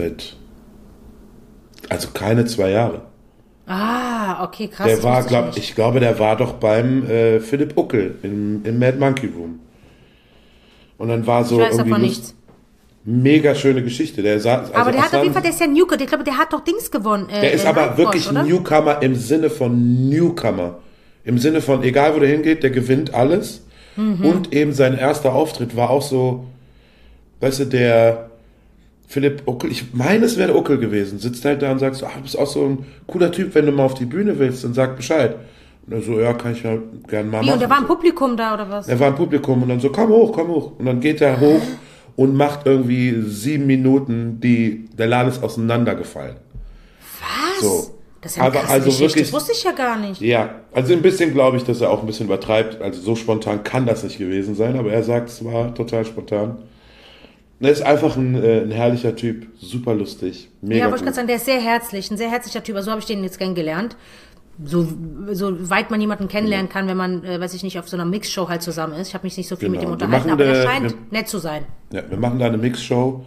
also keine 2 Jahre. Ah, okay, krass. Der war, ich glaube, der war doch beim Philipp Uckel im Mad Monkey Room. Und dann war so Ich weiß irgendwie davon nichts. mega schöne Geschichte. Der Aber der hat auf jeden Fall, der ist ja Newcomer. Ich glaube, der hat doch Dings gewonnen. Der ist aber Nightwatch, wirklich oder? Newcomer im Sinne von Newcomer. Im Sinne von, egal wo der hingeht, der gewinnt alles. Und eben sein erster Auftritt war auch so, weißt du, der Philipp Uckel, ich meine, es wäre der Uckel gewesen, sitzt halt da und sagt so, du bist auch so ein cooler Typ, wenn du mal auf die Bühne willst, dann sag Bescheid. Und er so, ja, kann ich ja gerne mal Wie, machen. und da war ein so. Publikum da, oder was? Er war im Publikum und dann so, komm hoch, komm hoch. Und dann geht er hoch und macht irgendwie 7 Minuten, der Laden ist auseinandergefallen. Was? So. Das ist ja eine Aber krasse also Geschichte. wirklich- Das wusste ich ja gar nicht. Ja, also ein bisschen glaube ich, dass er auch ein bisschen übertreibt. Also so spontan kann das nicht gewesen sein, aber er sagt, es war total spontan. Er ist einfach ein herrlicher Typ, super lustig, mega Ja, wollte ich gut. gerade sagen, der ist sehr herzlich, ein sehr herzlicher Typ. Also so habe ich den jetzt kennengelernt. So weit man jemanden kennenlernen kann, wenn man, weiß ich nicht, auf so einer Mixshow halt zusammen ist. Ich habe mich nicht so viel mit Genau. dem Wir unterhalten, machen aber er da- scheint nett zu sein. Ja, wir machen da eine Mixshow.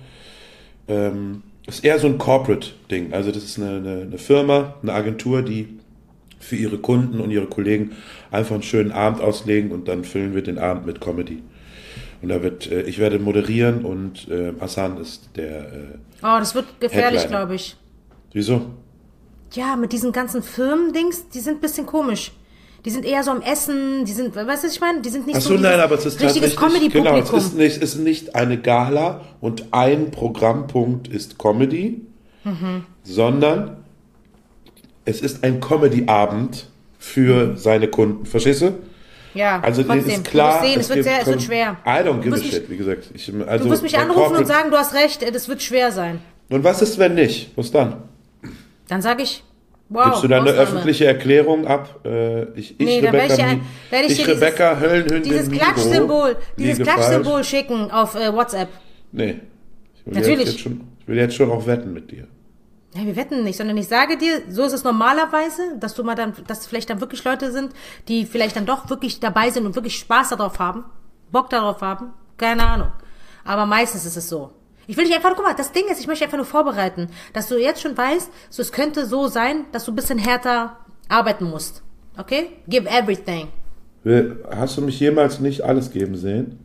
Ist eher so ein Corporate-Ding. Also das ist eine Firma, eine Agentur, die für ihre Kunden und ihre Kollegen einfach einen schönen Abend auslegen und dann füllen wir den Abend mit Comedy. Und da ich werde moderieren und Hassan ist der. Oh, das wird gefährlich, Headliner. glaube ich. Wieso? Ja, mit diesen ganzen Firmen-Dings, die sind ein bisschen komisch. Die sind eher so am Essen, die sind, weißt du, was ich meine? Die sind nicht Achso, so nein, dieses aber es ist richtiges tatsächlich, genau, Comedy-Publikum. es ist nicht eine Gala und ein Programmpunkt ist Comedy, sondern es ist ein Comedy-Abend für seine Kunden. Verstehst du? Ja, Also denen trotzdem. ist klar, Du wirst sehen, es wird schwer. I don't give Du a wirst mich- shit, wie gesagt. Du wirst mich bei anrufen und Corporate- sagen, du hast recht, das wird schwer sein. Und was ist, wenn nicht? Was dann? Dann sage ich, wow, Gibst du dann eine Ausnahme. öffentliche Erklärung ab? Nee, da werde ich dir Rebecca Höllenhündin dieses Migro, Klatschsymbol, liege falsch. schicken auf WhatsApp. Nee. Ich will Natürlich. Ich will jetzt schon auch wetten mit dir. Ja, wir wetten nicht, sondern ich sage dir, so ist es normalerweise, dass du mal dann, dass vielleicht dann wirklich Leute sind, die vielleicht dann doch wirklich dabei sind und wirklich Spaß darauf haben, Bock darauf haben, keine Ahnung. Aber meistens ist es so. Ich will dich einfach, guck mal, das Ding ist, ich möchte einfach nur vorbereiten, dass du jetzt schon weißt, so es könnte so sein, dass du ein bisschen härter arbeiten musst. Okay? Give everything. Hast du mich jemals nicht alles geben sehen?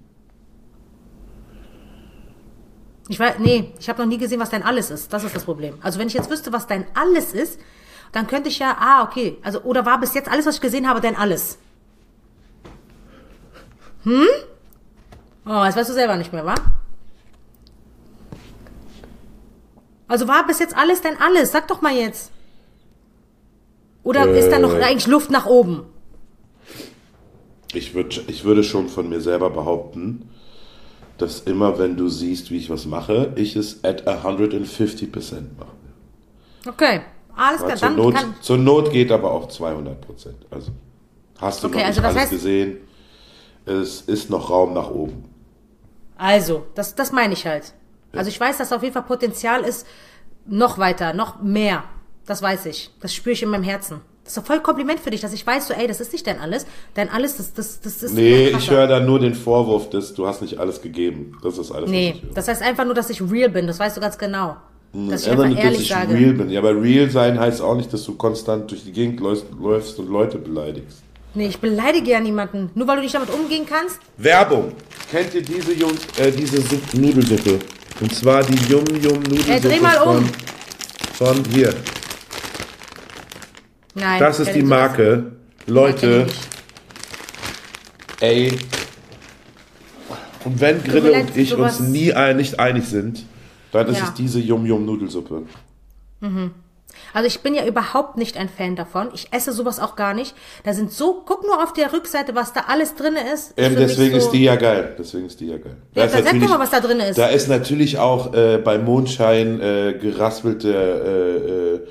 Ich habe noch nie gesehen, was dein Alles ist. Das ist das Problem. Also wenn ich jetzt wüsste, was dein Alles ist, dann könnte ich ja, okay, also oder war bis jetzt alles, was ich gesehen habe, dein Alles? Oh, jetzt weißt du selber nicht mehr, wa? Also war bis jetzt alles dein Alles? Sag doch mal jetzt. Oder ist da noch eigentlich Luft nach oben? Ich würde schon von mir selber behaupten, dass immer, wenn du siehst, wie ich was mache, ich es at 150% mache. Okay, alles klar. Weil Dann zur Not geht aber auch 200%. Also hast du Okay, noch also nicht das alles heißt- gesehen. Es ist noch Raum nach oben. Also, das meine ich halt. Also ich weiß, dass auf jeden Fall Potenzial ist, noch weiter, noch mehr. Das weiß ich. Das spüre ich in meinem Herzen. Das ist doch voll Kompliment für dich, dass ich weiß, so, ey, das ist nicht dein Alles. Dein Alles, das ist Nee, noch ich krasser. höre da nur den Vorwurf, dass du hast nicht alles gegeben. Das ist alles, was Nee, ich höre. das heißt einfach nur, dass ich real bin. Das weißt du ganz genau. Dass ich Aber einfach nicht, dass ehrlich ich sage. real bin. Ja, aber real sein heißt auch nicht, dass du konstant durch die Gegend läufst und Leute beleidigst. Nee, ich beleidige ja niemanden. Nur weil du nicht damit umgehen kannst. Werbung. Kennt ihr diese Nudelsuppe? Und zwar die Yum Yum Nudelsuppe dreh mal um. von hier. Nein. Das ist kenn die ich sowas. Marke. Kenn Leute, ich nicht. ey. Und wenn mir Grille leid, und ich uns sowas- nicht einig sind, dann ist Ja. es diese Yum Yum Nudelsuppe. Also ich bin ja überhaupt nicht ein Fan davon. Ich esse sowas auch gar nicht. Da sind so, guck nur auf der Rückseite, was da alles drin ist. Für mich Deswegen so, ist die ja geil. Da Ja, ist dann sag natürlich- doch mal, was da drin ist. Da ist natürlich auch bei Mondschein geraspelte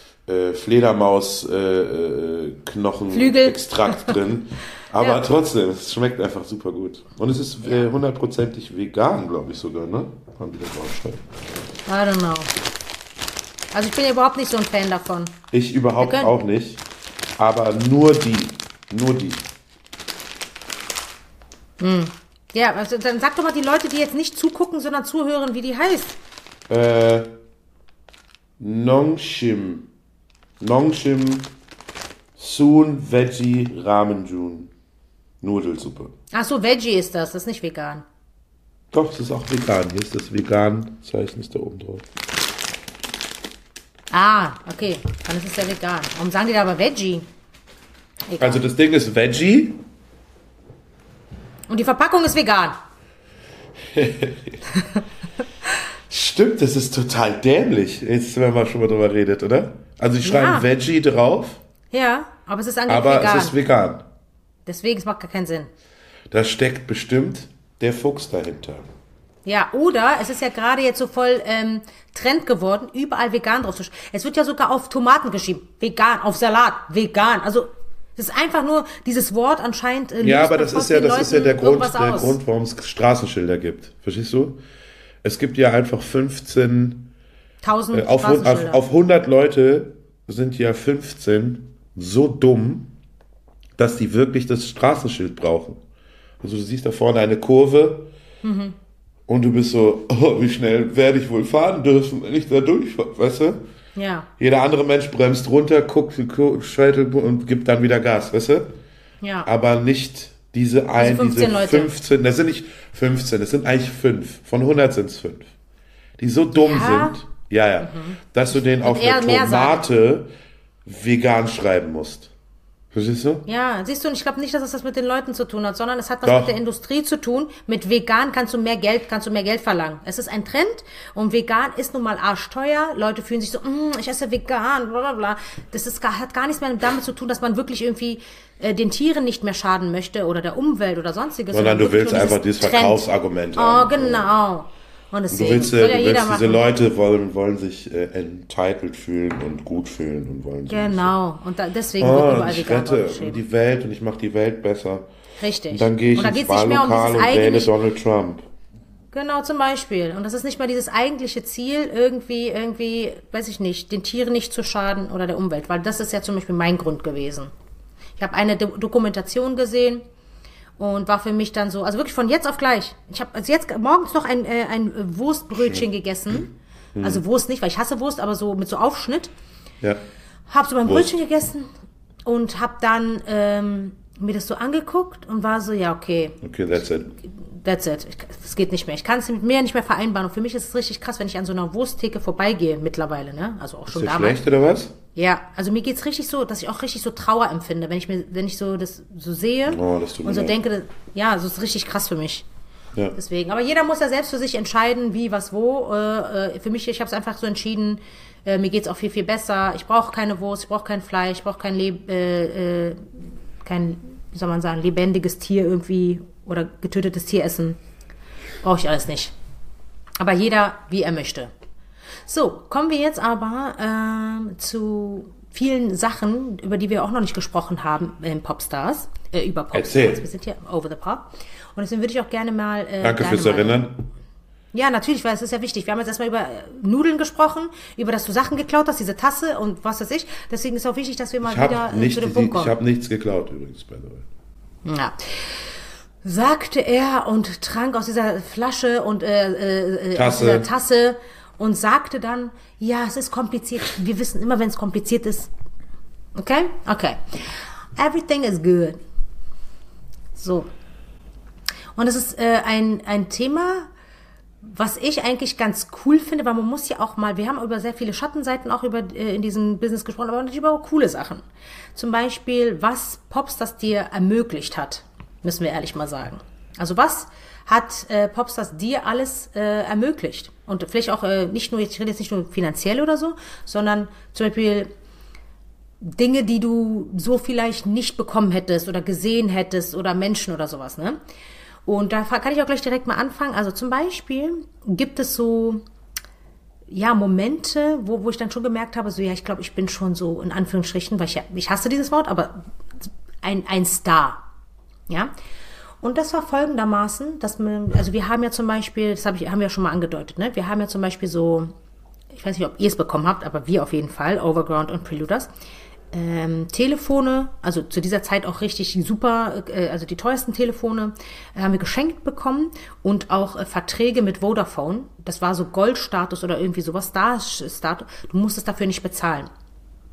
Fledermaus Flügel. Extrakt drin. Aber Ja. trotzdem, es schmeckt einfach super gut. Und es ist 100%ig vegan, glaube ich sogar, ne? Haben die das draufgeschrieben. I don't know. Also ich bin ja überhaupt nicht so ein Fan davon. Ich überhaupt Wir können- auch nicht. Aber nur die. Nur die. Ja, also dann sag doch mal die Leute, die jetzt nicht zugucken, sondern zuhören, wie die heißt. Nongshim Soon Veggie Ramen Jun. Nudelsuppe. Ach so, Veggie ist das ist nicht vegan. Doch, es ist auch vegan. Hier ist das Vegan-Zeichen ist da oben drauf. Ah, okay. Dann ist es ja vegan. Warum sagen die da aber Veggie? Egal. Also das Ding ist Veggie. Und die Verpackung ist vegan. Stimmt, das ist total dämlich. Jetzt, wenn man schon mal drüber redet, oder? Also ich schreibe Veggie drauf, Ja, aber es ist angeblich aber vegan. es ist vegan. Deswegen, es macht gar keinen Sinn. Da steckt bestimmt der Fuchs dahinter. Ja, oder es ist ja gerade jetzt so voll Trend geworden, überall vegan drauf zu schreiben. Es wird ja sogar auf Tomaten geschrieben. Vegan, auf Salat, vegan. Also es ist einfach nur dieses Wort anscheinend. Ja, aber das ist ja der Grund, aus. warum es Straßenschilder gibt. Verstehst du? Es gibt ja einfach 15, 1000 auf Straßenschilder. 100 Leute sind ja 15 so dumm, dass die wirklich das Straßenschild brauchen. Also du siehst da vorne eine Kurve und du bist so, oh, wie schnell werde ich wohl fahren dürfen, wenn ich da durchfahre, weißt du? Ja, Jeder andere Mensch bremst runter, guckt, schaltet und gibt dann wieder Gas, weißt du? ja. Aber nicht diese 15 Leute. 15, das sind nicht 15, das sind eigentlich 5. Von 100 sind es 5. Die so dumm Ja? sind, dass du denen auf eher eine mehr Tomate vegan schreiben musst. Verstehst du? Ja, siehst du, und ich glaube nicht, dass es das mit den Leuten zu tun hat, sondern es hat was Doch. mit der Industrie zu tun. Mit vegan kannst du mehr Geld verlangen. Es ist ein Trend und vegan ist nun mal arschteuer. Leute fühlen sich so, ich esse vegan, bla bla bla. Hat gar nichts mehr damit zu tun, dass man wirklich irgendwie den Tieren nicht mehr schaden möchte oder der Umwelt oder sonstiges. Sondern du wirklich willst nur einfach dieses Trend. Verkaufsargument Oh, haben. genau. Und Du deswegen willst, soll ja jeder diese machen. Leute wollen sich entitled fühlen und gut fühlen und wollen so Genau. Und deswegen wird überall ich vegan rette draufgeschrieben. die Welt und ich mache die Welt besser. Richtig. Und dann gehe ich und da ins geht's nicht mehr um Wahllokal dieses und wähle eigentlich. Donald Trump. Genau, zum Beispiel. Und das ist nicht mal dieses eigentliche Ziel, irgendwie, weiß ich nicht, den Tieren nicht zu schaden oder der Umwelt. Weil das ist ja zum Beispiel mein Grund gewesen. Ich habe eine Dokumentation gesehen und war für mich dann so, also wirklich von jetzt auf gleich. Ich habe also jetzt morgens noch ein Wurstbrötchen gegessen. Also Wurst nicht, weil ich hasse Wurst, aber so mit so Aufschnitt. Ja. Hab so mein Wurst. Brötchen gegessen und hab dann mir das so angeguckt und war so, ja, okay, Okay, that's it. that's it. Das geht nicht mehr. Ich kann es mit mir nicht mehr vereinbaren. Und für mich ist es richtig krass, wenn ich an so einer Wursttheke vorbeigehe mittlerweile, ne? Also auch schon Ist dir damals. schlecht oder was? Ja, also mir geht's richtig so, dass ich auch richtig so Trauer empfinde, wenn ich so das so sehe Oh, das tut und mir so leid. denke, ja, so ist richtig krass für mich. Ja. Deswegen. Aber jeder muss ja selbst für sich entscheiden, wie, was, wo. Für mich, ich habe es einfach so entschieden, mir geht's auch viel, viel besser. Ich brauche keine Wurst, ich brauche kein Fleisch, ich brauche kein, wie soll man sagen, lebendiges Tier irgendwie oder getötetes Tier essen. Brauche ich alles nicht. Aber jeder, wie er möchte. So, kommen wir jetzt aber zu vielen Sachen, über die wir auch noch nicht gesprochen haben in Popstars, über Popstars. Erzähl. Wir sind hier over the pop. Und deswegen würde ich auch gerne mal... Danke fürs Erinnern. Ja, natürlich, weil es ist ja wichtig. Wir haben jetzt erstmal über Nudeln gesprochen, über dass du Sachen geklaut hast, diese Tasse und was weiß ich. Deswegen ist auch wichtig, dass wir mal Ich wieder habe zu dem Punkt kommen. hab nichts geklaut übrigens, by the way. Ja. Sagte er und trank aus dieser Flasche und aus dieser Tasse und sagte dann, ja, es ist kompliziert. Wir wissen immer, wenn es kompliziert ist. Okay? Okay. Everything is good. So. Und es ist ein Thema, was ich eigentlich ganz cool finde, weil man muss ja auch mal, wir haben über sehr viele Schattenseiten auch in diesem Business gesprochen, aber natürlich über coole Sachen. Zum Beispiel, was Popstars dir ermöglicht hat, müssen wir ehrlich mal sagen. Also was hat Popstars dir alles ermöglicht? Und vielleicht auch nicht nur, ich rede jetzt nicht nur finanziell oder so, sondern zum Beispiel Dinge, die du so vielleicht nicht bekommen hättest oder gesehen hättest oder Menschen oder sowas, ne? Und da kann ich auch gleich direkt mal anfangen. Also zum Beispiel gibt es so, ja, Momente, wo ich dann schon gemerkt habe, so, ja, ich glaube, ich bin schon so, in Anführungsstrichen, weil ich hasse dieses Wort, aber ein Star, ja. Und das war folgendermaßen, also wir haben ja zum Beispiel, haben wir ja schon mal angedeutet, ne? Wir haben ja zum Beispiel so, ich weiß nicht, ob ihr es bekommen habt, aber wir auf jeden Fall, Overground und Preluders, Telefone, also zu dieser Zeit auch richtig super, also die teuersten Telefone haben wir geschenkt bekommen und auch Verträge mit Vodafone. Das war so Goldstatus oder irgendwie sowas, Star-Status. Du musstest dafür nicht bezahlen.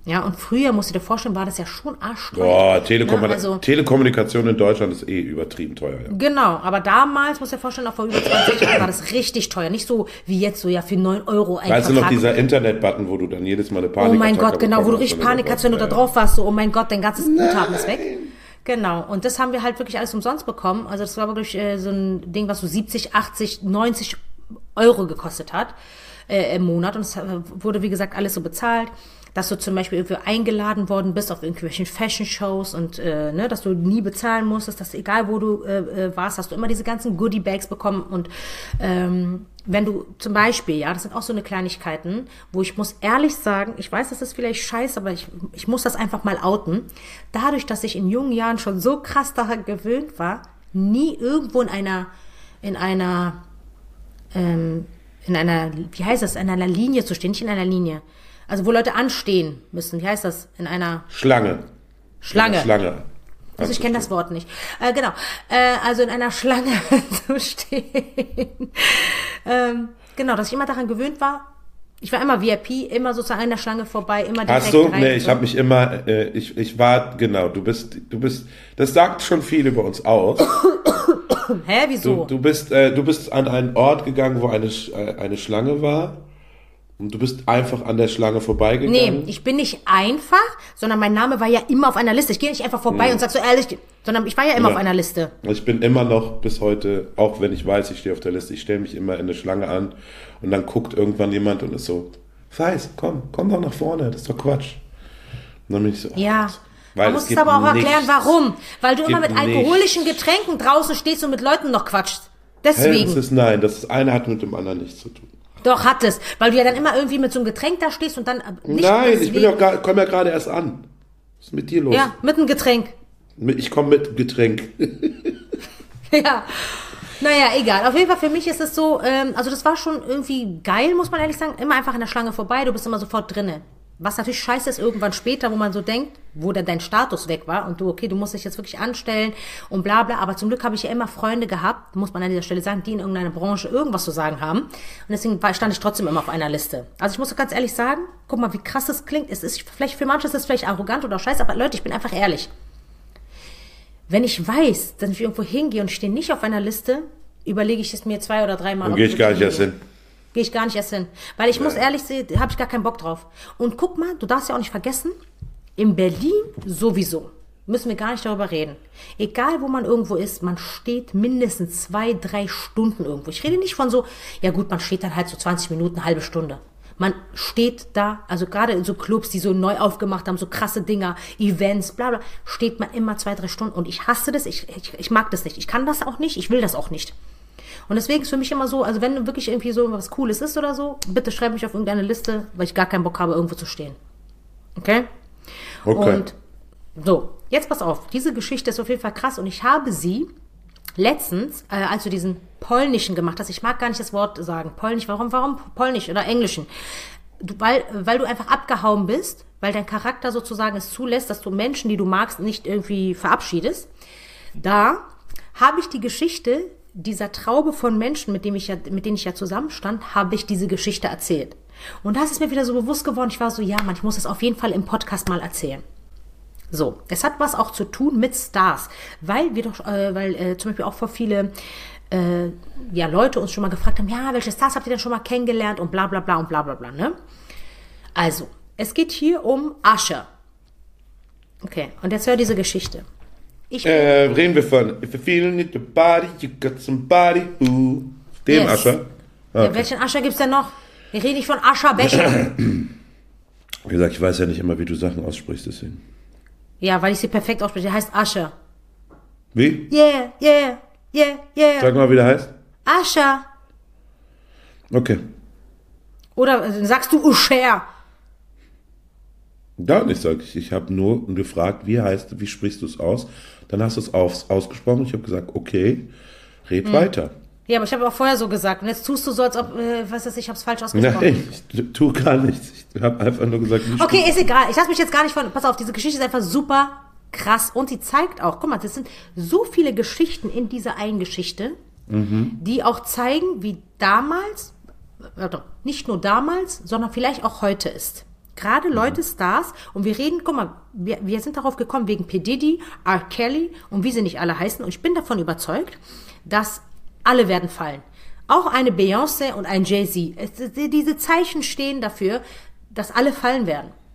Ja, und früher, musst du dir vorstellen, war das ja schon arschteuer. Boah, Ja, Telekommunikation in Deutschland ist übertrieben teuer. Ja. Genau, aber damals, musst du dir vorstellen, auch vor über 20 Jahren war das richtig teuer. Nicht so wie jetzt, so ja für 9 € ein Weißt du noch, Vertrag. dieser Internet-Button, wo du dann jedes Mal eine Panik Oh mein Gott, genau, wo du richtig Panik hast, wenn du da drauf warst, so, oh mein Gott, dein ganzes Guthaben ist weg. Genau, und das haben wir halt wirklich alles umsonst bekommen. Also das war wirklich so ein Ding, was so 70, 80, 90 € gekostet hat im Monat. Und es wurde, wie gesagt, alles so bezahlt. Dass du zum Beispiel irgendwie eingeladen worden bist auf irgendwelchen Fashion-Shows und dass du nie bezahlen musstest, dass egal wo du warst, hast du immer diese ganzen Goodie-Bags bekommen. Und wenn du zum Beispiel, ja, das sind auch so eine Kleinigkeiten, wo ich muss ehrlich sagen, ich weiß, das ist vielleicht scheiße, aber ich muss das einfach mal outen. Dadurch, dass ich in jungen Jahren schon so krass daran gewöhnt war, nie irgendwo in einer, wie heißt das, in einer Linie zu stehen, nicht in einer Linie. Also wo Leute anstehen müssen. Wie heißt das? In einer Schlange. Schlange. Also ich kenne das Wort nicht. Genau. Also in einer Schlange zu stehen. Genau, dass ich immer daran gewöhnt war. Ich war immer VIP, immer sozusagen an der Schlange vorbei, immer direkt Ach so, rein. nee, ich habe mich immer, ich war, genau, du bist, das sagt schon viel über uns aus. Hä, wieso? Du bist an einen Ort gegangen, wo eine Schlange war. Und du bist einfach an der Schlange vorbeigegangen? Nee, ich bin nicht einfach, sondern mein Name war ja immer auf einer Liste. Ich gehe nicht einfach vorbei und sag so ehrlich, sondern ich war ja immer auf einer Liste. Ich bin immer noch bis heute, auch wenn ich weiß, ich stehe auf der Liste, ich stelle mich immer in eine Schlange an und dann guckt irgendwann jemand und ist so, Feis, komm doch nach vorne, das ist doch Quatsch. Und dann bin ich so, ja. Weil man muss es aber auch erklären, warum. Weil du immer mit alkoholischen nichts. Getränken draußen stehst und mit Leuten noch quatschst. Deswegen. Hey, das eine hat mit dem anderen nichts zu tun. Doch, hat es. Weil du ja dann immer irgendwie mit so einem Getränk da stehst und dann nicht. Nein, ich komme ja gerade erst an. Was ist mit dir los? Ja, mit einem Getränk. Ich komme mit Getränk. Ja. Naja, egal. Auf jeden Fall für mich ist es so, also das war schon irgendwie geil, muss man ehrlich sagen. Immer einfach an der Schlange vorbei, du bist immer sofort drinne. Was natürlich scheiße ist irgendwann später, wo man so denkt, wo dann dein Status weg war und du musst dich jetzt wirklich anstellen und bla bla. Aber zum Glück habe ich ja immer Freunde gehabt, muss man an dieser Stelle sagen, die in irgendeiner Branche irgendwas zu sagen haben. Und deswegen stand ich trotzdem immer auf einer Liste. Also ich muss ganz ehrlich sagen, guck mal, wie krass das klingt. Es ist vielleicht, für manche ist es vielleicht arrogant oder scheiße, aber Leute, ich bin einfach ehrlich. Wenn ich weiß, dass ich irgendwo hingehe und stehe nicht auf einer Liste, überlege ich es mir 2 oder 3 Mal. Dann gehe ich gar nicht erst hin. Gehe ich gar nicht erst hin. Weil ich muss ehrlich sehen, habe ich gar keinen Bock drauf. Und guck mal, du darfst ja auch nicht vergessen, in Berlin sowieso. Müssen wir gar nicht darüber reden. Egal, wo man irgendwo ist, man steht mindestens 2, 3 Stunden irgendwo. Ich rede nicht von so, ja gut, man steht dann halt so 20 Minuten, eine halbe Stunde. Man steht da, also gerade in so Clubs, die so neu aufgemacht haben, so krasse Dinger, Events, bla bla, steht man immer 2, 3 Stunden. Und ich hasse das, ich mag das nicht. Ich kann das auch nicht, ich will das auch nicht. Und deswegen ist für mich immer so, also wenn wirklich irgendwie so was Cooles ist oder so, bitte schreib mich auf irgendeine Liste, weil ich gar keinen Bock habe, irgendwo zu stehen. Okay? Und so, jetzt pass auf, diese Geschichte ist auf jeden Fall krass und ich habe sie letztens, als du diesen polnischen gemacht hast, ich mag gar nicht das Wort sagen, polnisch, warum polnisch oder englischen? Weil du einfach abgehauen bist, weil dein Charakter sozusagen es zulässt, dass du Menschen, die du magst, nicht irgendwie verabschiedest. Da habe ich die Geschichte dieser Traube von Menschen, mit denen ich ja zusammenstand, habe ich diese Geschichte erzählt. Und das ist mir wieder so bewusst geworden. Ich war so, ja, Mann, ich muss das auf jeden Fall im Podcast mal erzählen. So, es hat was auch zu tun mit Stars, weil zum Beispiel auch vor viele Leute uns schon mal gefragt haben, ja, welche Stars habt ihr denn schon mal kennengelernt und bla bla bla und bla bla bla, ne? Also, es geht hier um Usher. Okay, und jetzt hör diese Geschichte. Reden wir von If you're feeling it, your body, you got somebody who. Dem yes. Usher? Okay. Ja, welchen Usher gibt's denn noch? Wir reden nicht von Usher Becher. Wie gesagt, ich weiß ja nicht immer, wie du Sachen aussprichst, deswegen. Ja, weil ich sie perfekt ausspreche. Der heißt Usher. Wie? Yeah, yeah, yeah, yeah. Sag mal, wie der heißt. Usher. Okay. Oder sagst du Usher? Gar nicht, sag ich. Ich habe nur gefragt, wie sprichst du es aus? Dann hast du es ausgesprochen und ich habe gesagt, okay, red weiter. Ja, aber ich habe auch vorher so gesagt. Und jetzt tust du so, als ob, ich habe es falsch ausgesprochen. Nein, ich tue gar nichts. Ich habe einfach nur gesagt, okay, ist egal. Ich lasse mich jetzt gar nicht pass auf, diese Geschichte ist einfach super krass. Und sie zeigt auch, guck mal, das sind so viele Geschichten in dieser einen Geschichte, die auch zeigen, wie damals, nicht nur damals, sondern vielleicht auch heute ist. gerade Leute, Stars, und wir reden, guck mal, wir sind darauf gekommen wegen P. Diddy, R. Kelly und wie sie nicht alle heißen. Und ich bin davon überzeugt, dass alle werden fallen. Auch eine Beyoncé und ein Jay-Z. Diese Zeichen stehen dafür, dass alle fallen werden.